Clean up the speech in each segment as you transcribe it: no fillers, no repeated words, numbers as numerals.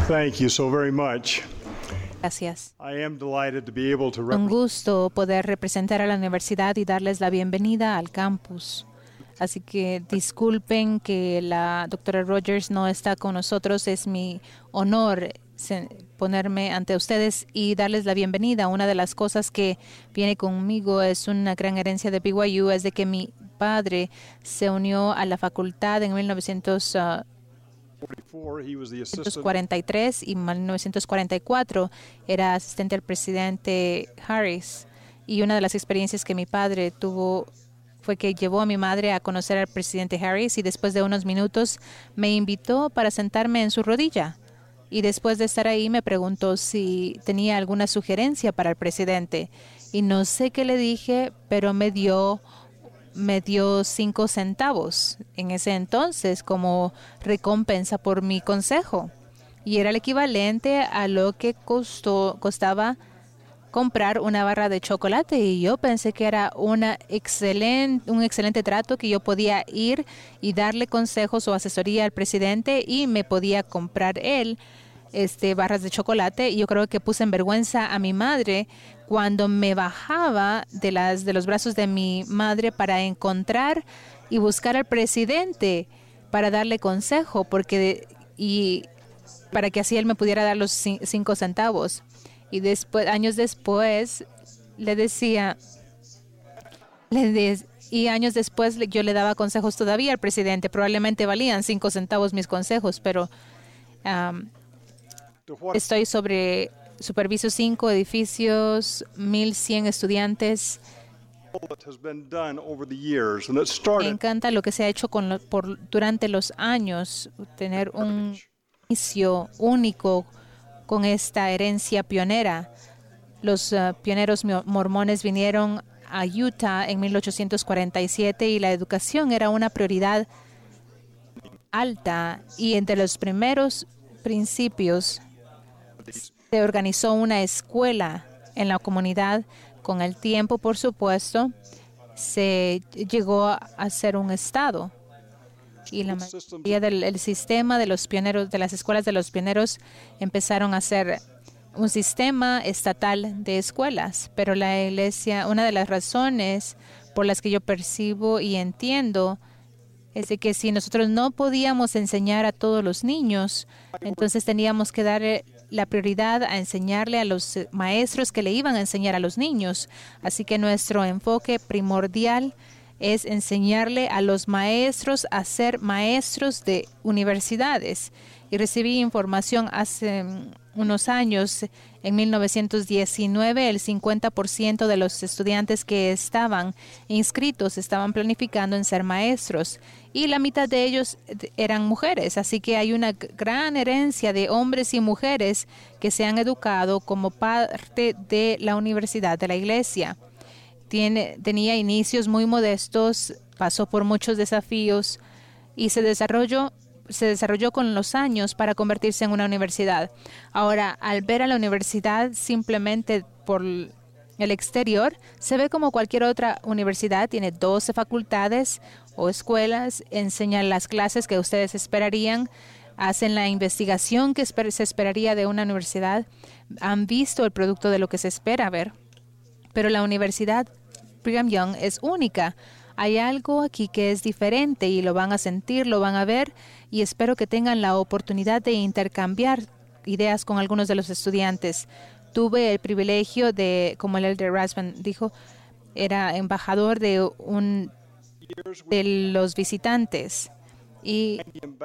Thank you so very much. Gracias. I am delighted to be able to Un gusto poder representar a la universidad y darles la bienvenida al campus. Así que disculpen que la doctora Rogers no está con nosotros. Es mi honor ponerme ante ustedes y darles la bienvenida. Una de las cosas que viene conmigo es una gran herencia de BYU, es de que mi padre se unió a la facultad en 1943 y en 1944 era asistente al presidente Harris. Y una de las experiencias que mi padre tuvo fue que llevó a mi madre a conocer al presidente Harris y después de unos minutos me invitó para sentarme en su rodilla. Y después de estar ahí me preguntó si tenía alguna sugerencia para el presidente. Y no sé qué le dije, pero me dio 5 centavos en ese entonces como recompensa por mi consejo. Y era el equivalente a lo que costaba comprar una barra de chocolate, y yo pensé que era un excelente trato, que yo podía ir y darle consejos o asesoría al presidente y me podía comprar él barras de chocolate. Y yo creo que puse en vergüenza a mi madre cuando me bajaba de los brazos de mi madre para encontrar y buscar al presidente para darle consejo, para que así él me pudiera dar los 5 centavos. Y años después yo le daba consejos todavía al presidente. Probablemente valían 5 centavos mis consejos, pero superviso 5 edificios, 1,100 estudiantes. Me encanta lo que se ha hecho durante los años, tener un inicio único con esta herencia pionera. Los pioneros mormones vinieron a Utah en 1847 y la educación era una prioridad alta, y entre los primeros principios se organizó una escuela en la comunidad. Con el tiempo, por supuesto, se llegó a ser un estado. Y la mayoría del sistema de los pioneros, de las escuelas de los pioneros, empezaron a ser un sistema estatal de escuelas. Pero la iglesia, una de las razones por las que yo percibo y entiendo es de que si nosotros no podíamos enseñar a todos los niños, entonces teníamos que dar la prioridad a enseñarle a los maestros que le iban a enseñar a los niños. Así que nuestro enfoque primordial es enseñarle a los maestros a ser maestros de universidades. Y recibí información hace unos años, en 1919, el 50% de los estudiantes que estaban inscritos estaban planificando en ser maestros, y la mitad de ellos eran mujeres. Así que hay una gran herencia de hombres y mujeres que se han educado como parte de la universidad de la iglesia. Tenía inicios muy modestos, pasó por muchos desafíos y se desarrolló con los años para convertirse en una universidad. Ahora, al ver a la universidad simplemente por el exterior, se ve como cualquier otra universidad. Tiene 12 facultades o escuelas, enseñan las clases que ustedes esperarían, hacen la investigación que se esperaría de una universidad, han visto el producto de lo que se espera ver. Pero la universidad Brigham Young es única. Hay algo aquí que es diferente y lo van a sentir, lo van a ver, y espero que tengan la oportunidad de intercambiar ideas con algunos de los estudiantes. Tuve el privilegio de, como el Elder Rasband dijo, era embajador de los visitantes, y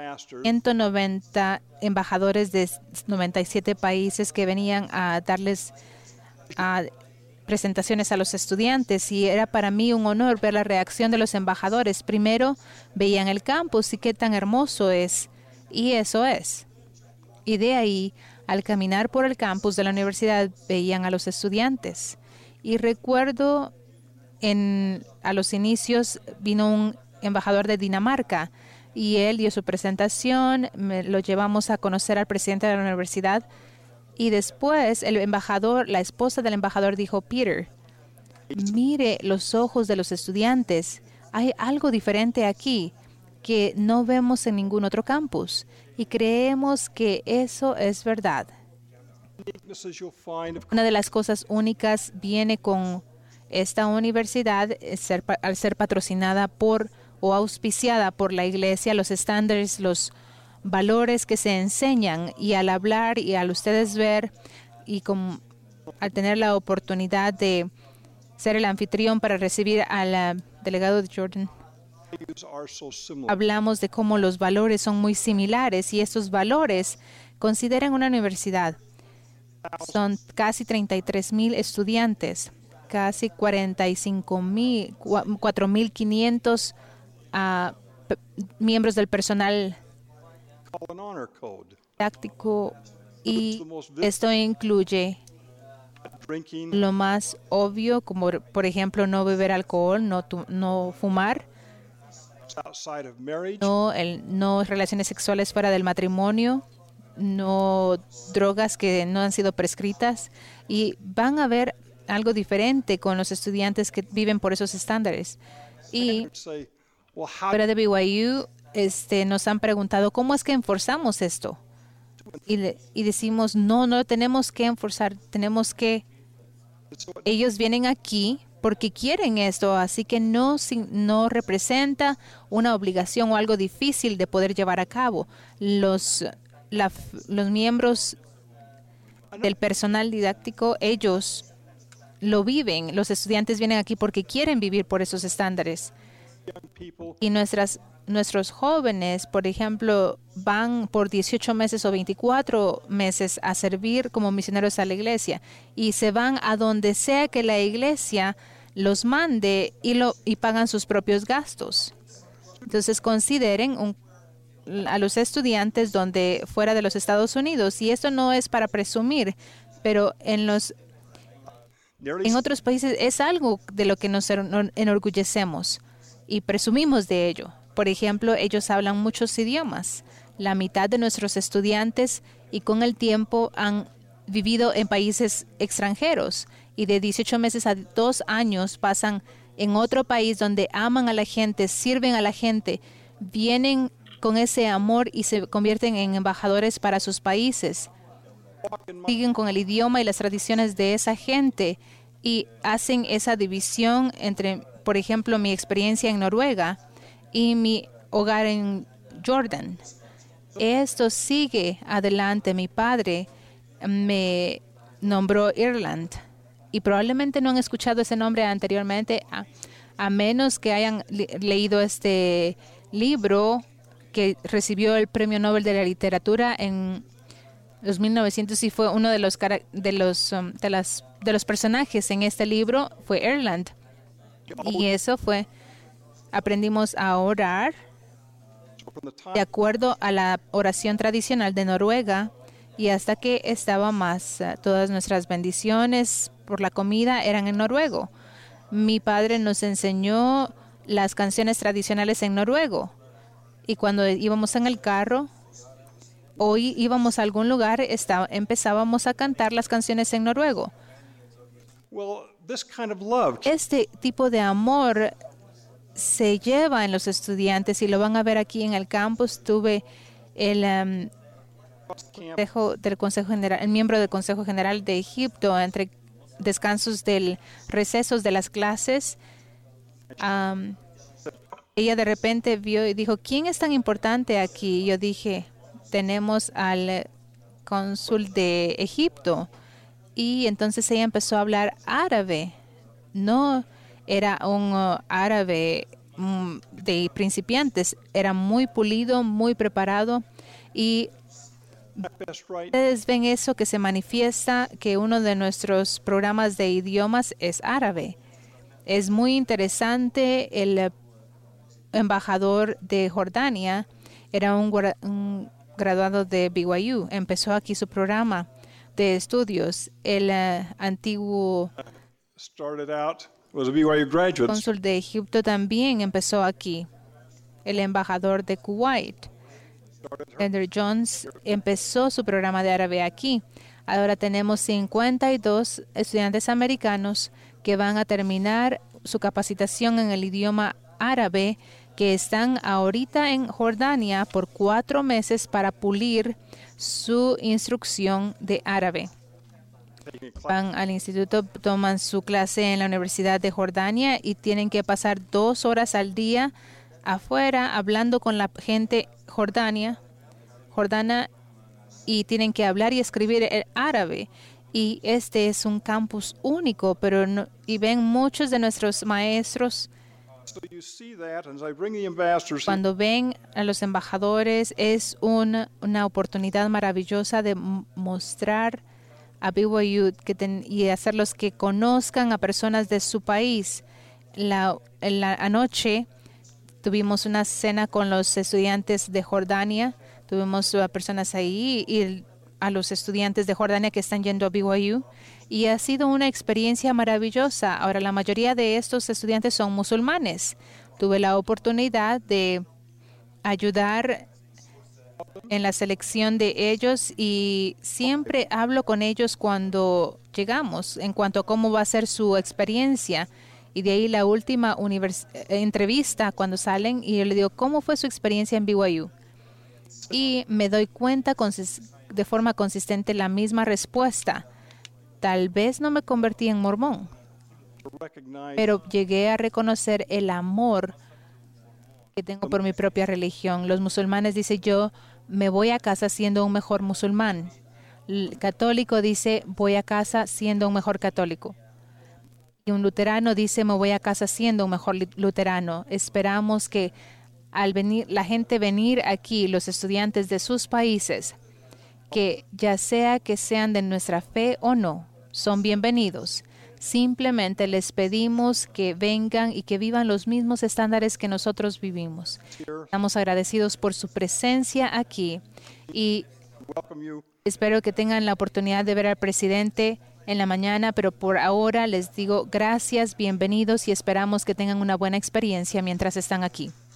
190 embajadores de 97 países que venían a darles presentaciones a los estudiantes, y era para mí un honor ver la reacción de los embajadores. Primero veían el campus y qué tan hermoso es, y eso es. Y de ahí, al caminar por el campus de la universidad, veían a los estudiantes. Y recuerdo a los inicios vino un embajador de Dinamarca y él dio su presentación, lo llevamos a conocer al presidente de la universidad. Y después la esposa del embajador dijo: Peter, mire los ojos de los estudiantes. Hay algo diferente aquí. que no vemos en ningún otro campus. Y creemos que eso es verdad. Una de las cosas únicas viene con esta universidad, al ser patrocinada por o auspiciada por la iglesia, los estándares, los valores que se enseñan, y al hablar y al ustedes ver y al tener la oportunidad de ser el anfitrión para recibir al delegado de Jordan, hablamos de cómo los valores son muy similares, y estos valores consideran una universidad. Son casi 33,000 estudiantes, casi 4,500 miembros del personal didáctico, y esto incluye lo más obvio, como por ejemplo no beber alcohol, no fumar, no relaciones sexuales fuera del matrimonio, no drogas que no han sido prescritas, y van a ver algo diferente con los estudiantes que viven por esos estándares. Y fuera de BYU nos han preguntado cómo es que enforzamos esto, y decimos no lo tenemos que enforzar, ellos vienen aquí porque quieren esto, así que no representa una obligación o algo difícil de poder llevar a cabo. Los miembros del personal didáctico, ellos lo viven. Los estudiantes vienen aquí porque quieren vivir por esos estándares. Y nuestros jóvenes, por ejemplo, van por 18 meses o 24 meses a servir como misioneros a la iglesia, y se van a donde sea que la iglesia los mande y pagan sus propios gastos. Entonces consideren a los estudiantes donde fuera de los Estados Unidos, y esto no es para presumir, pero en otros países es algo de lo que nos enorgullecemos y presumimos de ello. Por ejemplo, ellos hablan muchos idiomas. La mitad de nuestros estudiantes, y con el tiempo han vivido en países extranjeros, y de 18 meses a 2 años pasan en otro país donde aman a la gente, sirven a la gente, vienen con ese amor y se convierten en embajadores para sus países. Siguen con el idioma y las tradiciones de esa gente, y hacen esa división entre, por ejemplo, mi experiencia en Noruega y mi hogar en Jordan. Esto sigue adelante. Mi padre me nombró Ireland, y probablemente no han escuchado ese nombre anteriormente, a menos que hayan leído este libro que recibió el Premio Nobel de la Literatura en los 1900, y fue uno de los personajes en este libro fue Ireland. Y eso fue, aprendimos a orar de acuerdo a la oración tradicional de Noruega, y hasta que estaba más, todas nuestras bendiciones por la comida eran en noruego. Mi padre nos enseñó las canciones tradicionales en noruego, y cuando íbamos en el carro o íbamos a algún lugar, empezábamos a cantar las canciones en noruego. Este tipo de amor se lleva en los estudiantes, y lo van a ver aquí en el campus. Tuve el miembro del Consejo General de Egipto entre descansos del recesos de las clases. Ella de repente vio y dijo, ¿quién es tan importante aquí? Yo dije, tenemos al cónsul de Egipto. Y entonces ella empezó a hablar árabe. No era un árabe de principiantes, era muy pulido, muy preparado. Y ustedes ven eso que se manifiesta, que uno de nuestros programas de idiomas es árabe. Es muy interesante. El embajador de Jordania era un graduado de BYU. Empezó aquí su programa de estudios. El antiguo cónsul de Egipto también empezó aquí. El embajador de Kuwait, Andrew Jones, empezó su programa de árabe aquí. Ahora tenemos 52 estudiantes americanos que van a terminar su capacitación en el idioma árabe, que están ahorita en Jordania por 4 meses para pulir su instrucción de árabe. Van al instituto, toman su clase en la Universidad de Jordania y tienen que pasar 2 horas al día afuera hablando con la gente jordana, y tienen que hablar y escribir el árabe. Y este es un campus único, pero y ven muchos de nuestros maestros. Cuando ven a los embajadores, es una oportunidad maravillosa de mostrar a BYU y hacerlos que conozcan a personas de su país. Anoche tuvimos una cena con los estudiantes de Jordania. Tuvimos a personas ahí y a los estudiantes de Jordania que están yendo a BYU. Y ha sido una experiencia maravillosa. Ahora, la mayoría de estos estudiantes son musulmanes. Tuve la oportunidad de ayudar en la selección de ellos y siempre hablo con ellos cuando llegamos en cuanto a cómo va a ser su experiencia. Y de ahí la última entrevista cuando salen y yo le digo, ¿cómo fue su experiencia en BYU? Y me doy cuenta de forma consistente la misma respuesta. Tal vez no me convertí en mormón, pero llegué a reconocer el amor que tengo por mi propia religión. Los musulmanes dicen, yo me voy a casa siendo un mejor musulmán. El católico dice, voy a casa siendo un mejor católico. Y un luterano dice, me voy a casa siendo un mejor luterano. Esperamos que al venir, la gente venir aquí, los estudiantes de sus países, que ya sea que sean de nuestra fe o no, son bienvenidos. Simplemente les pedimos que vengan y que vivan los mismos estándares que nosotros vivimos. Estamos agradecidos por su presencia aquí y espero que tengan la oportunidad de ver al presidente en la mañana, pero por ahora les digo gracias, bienvenidos y esperamos que tengan una buena experiencia mientras están aquí.